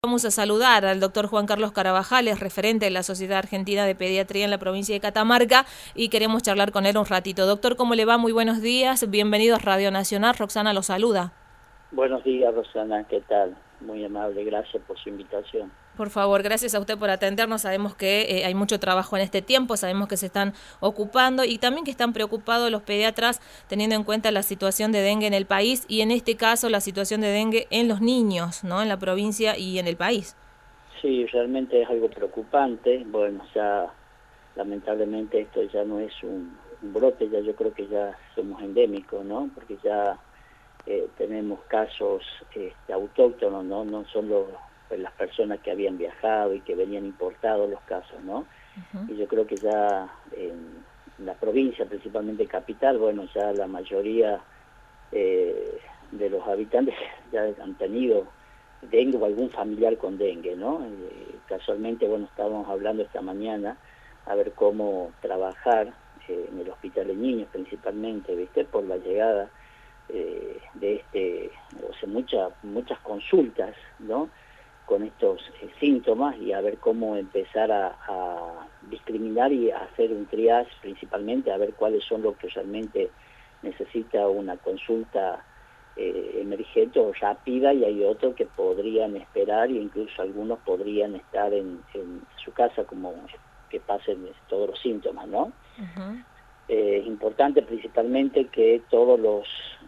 Vamos a saludar al doctor Juan Carlos Carabajal, es referente de la Sociedad Argentina de Pediatría en la provincia de Catamarca y queremos charlar con él un ratito. Doctor, ¿cómo le va? Muy buenos días, bienvenido a Radio Nacional, Roxana lo saluda. Buenos días, Rosana, ¿qué tal? Muy amable, gracias por su invitación. Por favor, gracias a usted por atendernos. Sabemos que hay mucho trabajo en este tiempo, sabemos que se están ocupando y también que están preocupados los pediatras teniendo en cuenta la situación de dengue en el país y en este caso la situación de dengue en los niños, ¿no? En la provincia y en el país. Sí, realmente es algo preocupante. Bueno, ya lamentablemente esto ya no es un brote, ya yo creo que ya somos endémicos, ¿no? Porque ya tenemos casos autóctonos, ¿no? No son las personas que habían viajado y que venían importados los casos, ¿no? Y yo creo que ya en la provincia, principalmente capital, bueno, ya la mayoría de los habitantes ya han tenido dengue o algún familiar con dengue, ¿no? Casualmente, bueno, estábamos hablando esta mañana a ver cómo trabajar en el hospital de niños principalmente, ¿viste? Por la llegada o sea, muchas consultas, ¿no? Con estos síntomas y a ver cómo empezar a discriminar y a hacer un triage principalmente, a ver cuáles son los que realmente necesita una consulta emergente o rápida y hay otros que podrían esperar e incluso algunos podrían estar en su casa como que pasen todos los síntomas, ¿no? Es importante principalmente que todos los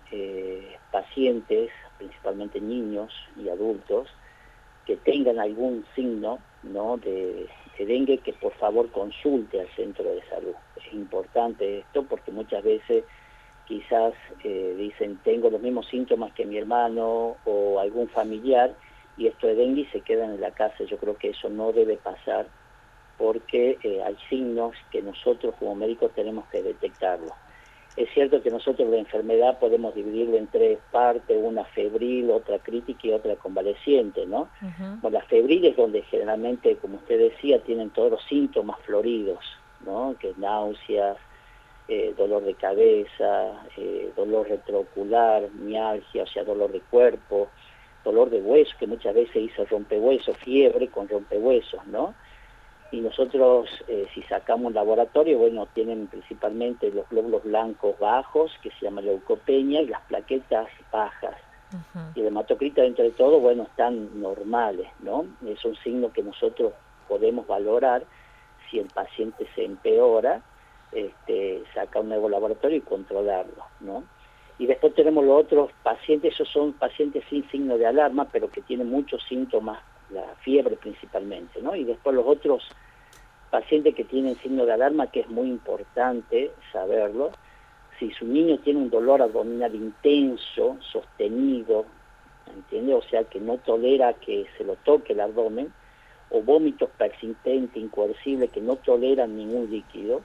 pacientes, principalmente niños y adultos, que tengan algún signo, ¿no? de dengue, que por favor consulte al centro de salud. Es importante esto porque muchas veces quizás dicen tengo los mismos síntomas que mi hermano o algún familiar y esto es dengue y se quedan en la casa. Yo creo que eso no debe pasar porque hay signos que nosotros como médicos tenemos que detectarlos. Es cierto que nosotros la enfermedad podemos dividirlo en tres partes, una febril, otra crítica y otra convaleciente, ¿no? Bueno, la febril es donde generalmente, como usted decía, tienen todos los síntomas floridos, ¿no? Que náuseas, dolor de cabeza, dolor retroocular, mialgia, o sea, dolor de cuerpo, dolor de hueso, que muchas veces dice rompehuesos, fiebre con rompehuesos, ¿no? Y nosotros, si sacamos un laboratorio, bueno, tienen principalmente los glóbulos blancos bajos, que se llama leucopenia, y las plaquetas bajas. Y el hematocrito, dentro de todo, bueno, están normales, ¿no? Es un signo que nosotros podemos valorar si el paciente se empeora, saca un nuevo laboratorio y controlarlo, ¿no? Y después tenemos los otros pacientes, esos son pacientes sin signo de alarma, pero que tienen muchos síntomas, la fiebre principalmente, ¿no? Y después los otros pacientes que tienen signo de alarma, que es muy importante saberlo, si su niño tiene un dolor abdominal intenso, sostenido, ¿entiende? O sea, que no tolera que se lo toque el abdomen, o vómitos persistentes, incoercibles, que no toleran ningún líquido,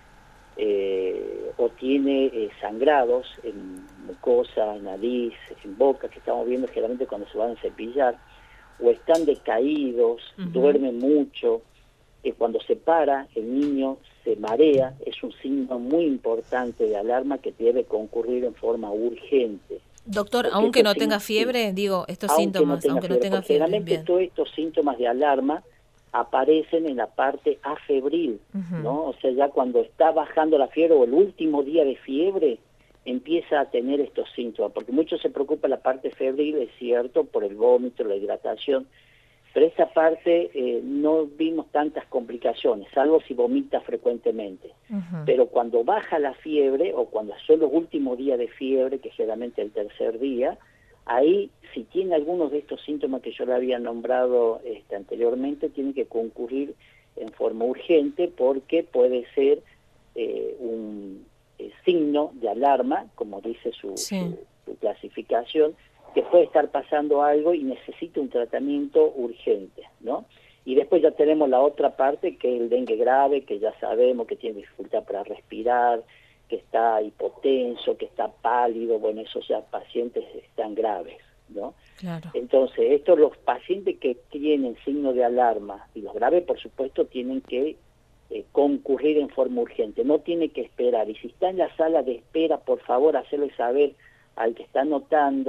o tiene sangrados en mucosa, en nariz, en boca, que estamos viendo generalmente cuando se van a cepillar, o están decaídos, duermen mucho, que cuando se para el niño se marea, es un signo muy importante de alarma que debe concurrir en forma urgente. Doctor, Porque aunque no tenga fiebre, digo, estos síntomas, aunque no tenga porque fiebre, generalmente bien. todos estos síntomas de alarma aparecen en la parte afebril, ¿no? O sea, ya cuando está bajando la fiebre o el último día de fiebre, empieza a tener estos síntomas, porque mucho se preocupa la parte febril, es cierto, por el vómito, la hidratación, pero esa parte no vimos tantas complicaciones, salvo si vomita frecuentemente. Pero cuando baja la fiebre, o cuando son los últimos días de fiebre, que generalmente el tercer día, ahí, si tiene algunos de estos síntomas que yo le había nombrado anteriormente, tiene que concurrir en forma urgente porque puede ser un signo de alarma, como dice su clasificación, que puede estar pasando algo y necesita un tratamiento urgente, ¿no? Y después ya tenemos la otra parte, que es el dengue grave, que ya sabemos que tiene dificultad para respirar, que está hipotenso, que está pálido, bueno, esos ya pacientes están graves, ¿no? Claro. Entonces, estos los pacientes que tienen signo de alarma, y los graves, por supuesto, tienen que concurrir en forma urgente, no tiene que esperar, y si está en la sala de espera, por favor, hacerle saber al que está notando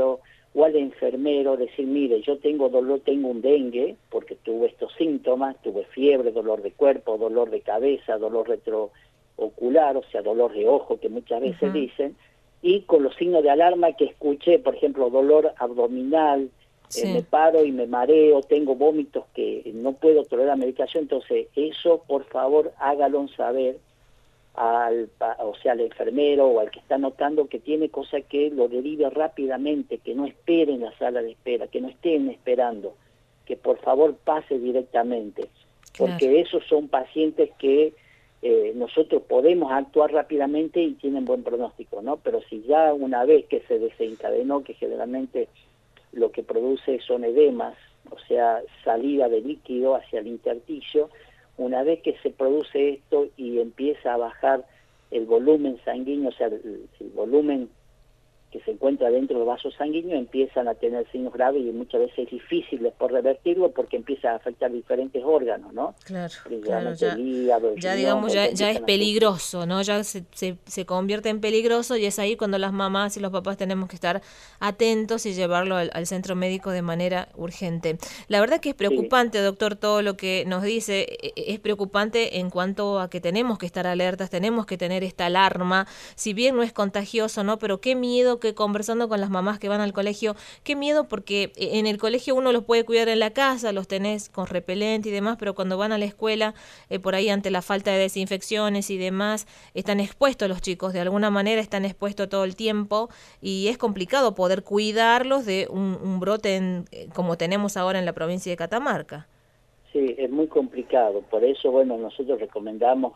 o al enfermero decir, mire, yo tengo dolor, tengo un dengue, porque tuve estos síntomas, tuve fiebre, dolor de cuerpo, dolor de cabeza, dolor retroocular, o sea, dolor de ojo, que muchas veces dicen, y con los signos de alarma que escuché, por ejemplo, dolor abdominal, me paro y me mareo, tengo vómitos que no puedo tolerar la medicación, entonces eso, por favor, hágalo saber al enfermero o al que está notando que tiene, cosa que lo derive rápidamente, que no espere en la sala de espera, que no estén esperando, que por favor pase directamente, porque esos son pacientes que nosotros podemos actuar rápidamente y tienen buen pronóstico, ¿no? Pero si ya una vez que se desencadenó, que generalmente lo que produce son edemas, o sea, salida de líquido hacia el intersticio, una vez que se produce esto y empieza a bajar el volumen sanguíneo, o sea, el volumen que se encuentra dentro del vaso sanguíneo, empiezan a tener signos graves y muchas veces es difícil después revertirlo porque empieza a afectar diferentes órganos, ¿no? Claro, el hígado, el ya riñón, digamos, ya es peligroso, ¿no? Ya se convierte en peligroso y es ahí cuando las mamás y los papás tenemos que estar atentos y llevarlo al centro médico de manera urgente. La verdad que es preocupante, doctor, todo lo que nos dice. Es preocupante en cuanto a que tenemos que estar alertas, tenemos que tener esta alarma, si bien no es contagioso, ¿no? Pero qué miedo que conversando con las mamás que van al colegio, qué miedo porque en el colegio uno los puede cuidar en la casa, los tenés con repelente y demás, pero cuando van a la escuela, por ahí ante la falta de desinfecciones y demás, están expuestos los chicos, de alguna manera están expuestos todo el tiempo y es complicado poder cuidarlos de un brote como tenemos ahora en la provincia de Catamarca. Sí, es muy complicado, por eso, bueno, nosotros recomendamos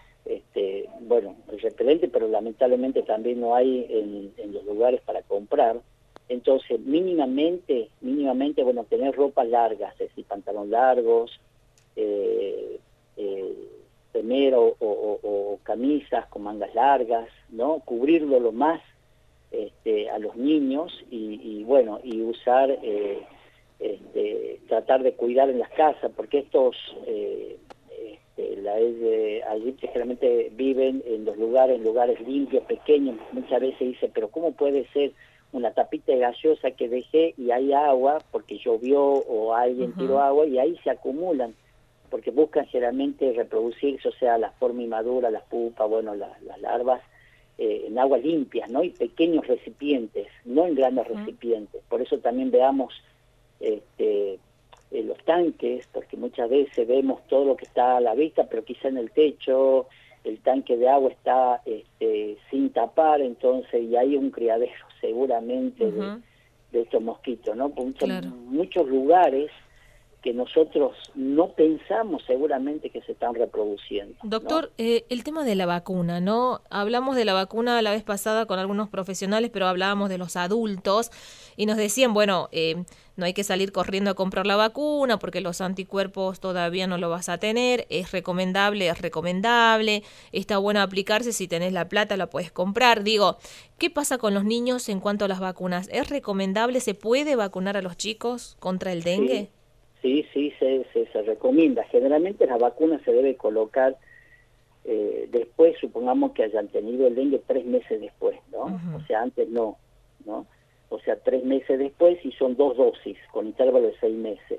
el repelente, pero lamentablemente también no hay en los lugares para comprar. Entonces, mínimamente, bueno, tener ropas largas, es decir, pantalón largos, remera o camisas con mangas largas, ¿no? Cubrirlo lo más a los niños y bueno, y usar, tratar de cuidar en las casas, porque estos allí generalmente viven en lugares limpios, pequeños. Muchas veces dice, pero ¿cómo puede ser una tapita de gaseosa que dejé y hay agua porque llovió o alguien tiró agua y ahí se acumulan? Porque buscan generalmente reproducirse, o sea, la forma inmadura, las pupas, bueno, las larvas, en aguas limpias, ¿no? Y pequeños recipientes, no en grandes recipientes. Por eso también veamos los tanques, porque muchas veces vemos todo lo que está a la vista, pero quizá en el techo el tanque de agua está sin tapar, entonces, y hay un criadero seguramente de estos mosquitos, ¿no? Muchos lugares que nosotros no pensamos seguramente que se están reproduciendo. Doctor, ¿no? El tema de la vacuna, ¿no? Hablamos de la vacuna la vez pasada con algunos profesionales, pero hablábamos de los adultos y nos decían, bueno, no hay que salir corriendo a comprar la vacuna porque los anticuerpos todavía no lo vas a tener, es recomendable, está bueno aplicarse, si tenés la plata la puedes comprar. Digo, ¿qué pasa con los niños en cuanto a las vacunas? ¿Es recomendable, se puede vacunar a los chicos contra el dengue? Sí, se recomienda. Generalmente la vacuna se debe colocar después, supongamos que hayan tenido el dengue 3 meses después, ¿no? O sea, antes no, ¿no? O sea, 3 meses después y son 2 dosis, con intervalo de 6 meses.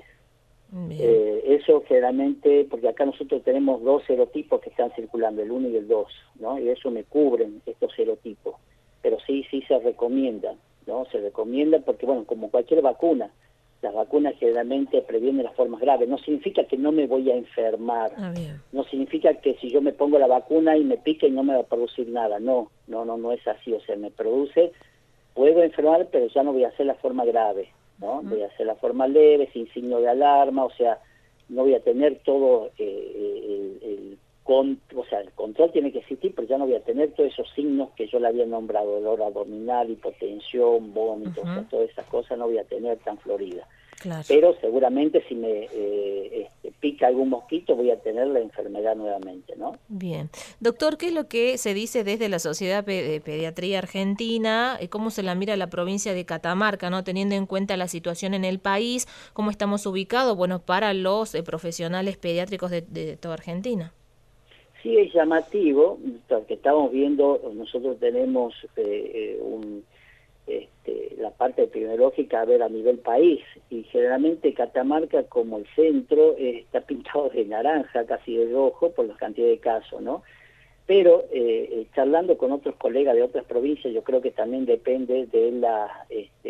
Eso generalmente, porque acá nosotros tenemos 2 serotipos que están circulando, el 1 y el 2, ¿no? Y eso me cubren estos serotipos. Pero sí se recomienda, ¿no? Se recomienda porque, bueno, como cualquier vacuna, las vacunas generalmente previenen las formas graves. No significa que no me voy a enfermar. No significa que si yo me pongo la vacuna y me pica y no me va a producir nada. No es así. O sea, me produce, puedo enfermar, pero ya no voy a hacer la forma grave, ¿no? Voy a hacer la forma leve, sin signo de alarma, o sea, no voy a tener todo el control tiene que existir, pero ya no voy a tener todos esos signos que yo le había nombrado, dolor abdominal, hipotensión, vómitos, o sea, todas esas cosas no voy a tener tan florida. Claro. Pero seguramente si me pica algún mosquito voy a tener la enfermedad nuevamente, ¿no? Bien. Doctor, ¿qué es lo que se dice desde la Sociedad de Pediatría Argentina? ¿Cómo se la mira la provincia de Catamarca, no teniendo en cuenta la situación en el país? ¿Cómo estamos ubicados? Bueno, para los profesionales pediátricos de toda Argentina. Sí, es llamativo, porque estamos viendo, nosotros tenemos la parte epidemiológica a ver a nivel país, y generalmente Catamarca como el centro está pintado de naranja, casi de rojo por la cantidad de casos, ¿no? Pero charlando con otros colegas de otras provincias, yo creo que también depende de la,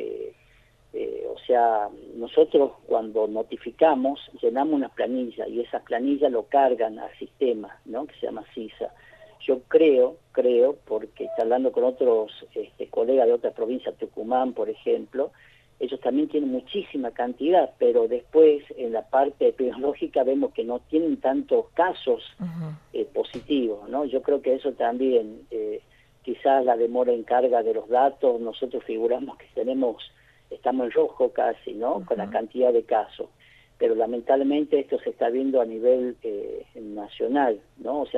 o sea, nosotros cuando notificamos, llenamos una planilla y esas planillas lo cargan al sistema, ¿no? Que se llama CISA. Yo creo, porque charlando con otros colegas de otras provincias, Tucumán, por ejemplo, ellos también tienen muchísima cantidad, pero después en la parte epidemiológica vemos que no tienen tantos casos positivos, ¿no? Yo creo que eso también, quizás la demora en carga de los datos, nosotros figuramos que estamos en rojo casi, ¿no? Con la cantidad de casos, pero lamentablemente esto se está viendo a nivel nacional, ¿no? O sea,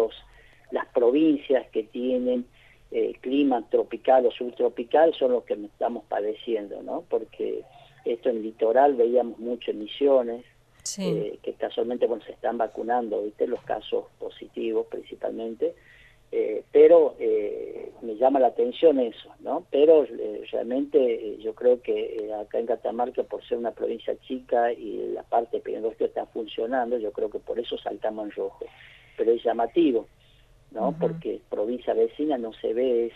las provincias que tienen clima tropical o subtropical son los que estamos padeciendo, ¿no? Porque esto en litoral veíamos mucho en Misiones, sí. Que casualmente se están vacunando, ¿viste? Los casos positivos principalmente, pero me llama la atención eso, ¿no? Pero realmente yo creo que acá en Catamarca, por ser una provincia chica y la parte epidemiológica está funcionando, yo creo que por eso saltamos en rojo, pero es llamativo, ¿no? Porque provincia vecina no se ve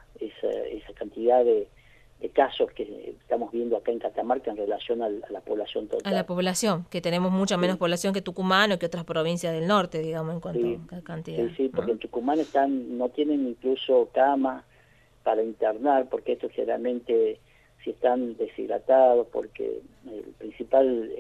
esa cantidad de casos que estamos viendo acá en Catamarca en relación a la población total. A la población, que tenemos mucha menos población que Tucumán o que otras provincias del norte, digamos, en cuanto a cantidad. Sí, porque ¿no? en Tucumán no tienen incluso cama para internar, porque estos generalmente si están deshidratados, porque el principal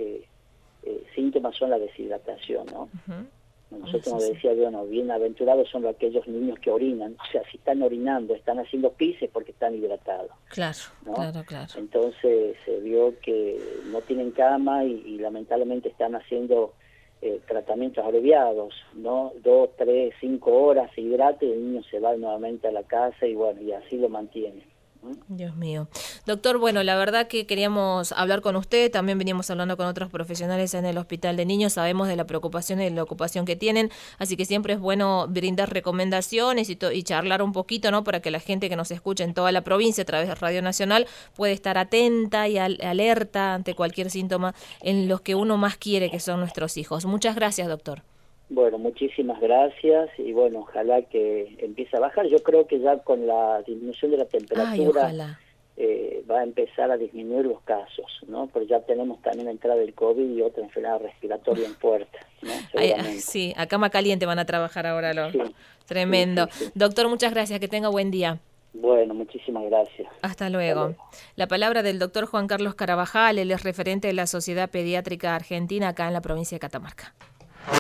síntoma son la deshidratación, ¿no? Nosotros nos decía, bueno, bienaventurados son aquellos niños que orinan, o sea, si están orinando, están haciendo pis es porque están hidratados. Claro, ¿no? claro. Entonces se vio que no tienen cama y lamentablemente están haciendo tratamientos abreviados, ¿no? 2, 3, 5 horas se hidrata y el niño se va nuevamente a la casa y bueno, y así lo mantiene. Dios mío. Doctor, bueno, la verdad que queríamos hablar con usted, también venimos hablando con otros profesionales en el Hospital de Niños, sabemos de la preocupación y de la ocupación que tienen, así que siempre es bueno brindar recomendaciones y charlar un poquito, ¿no? Para que la gente que nos escucha en toda la provincia a través de Radio Nacional puede estar atenta y alerta ante cualquier síntoma en los que uno más quiere, que son nuestros hijos. Muchas gracias, doctor. Bueno, muchísimas gracias y bueno, ojalá que empiece a bajar. Yo creo que ya con la disminución de la temperatura va a empezar a disminuir los casos, ¿no? Pero ya tenemos también la entrada del COVID y otra enfermedad respiratoria en puerta, ¿no? Sí, a cama caliente van a trabajar ahora los. Sí, tremendo. Sí. Doctor, muchas gracias, que tenga buen día. Bueno, muchísimas gracias. Hasta luego. La palabra del doctor Juan Carlos Carabajal, él es referente de la Sociedad Pediátrica Argentina acá en la provincia de Catamarca.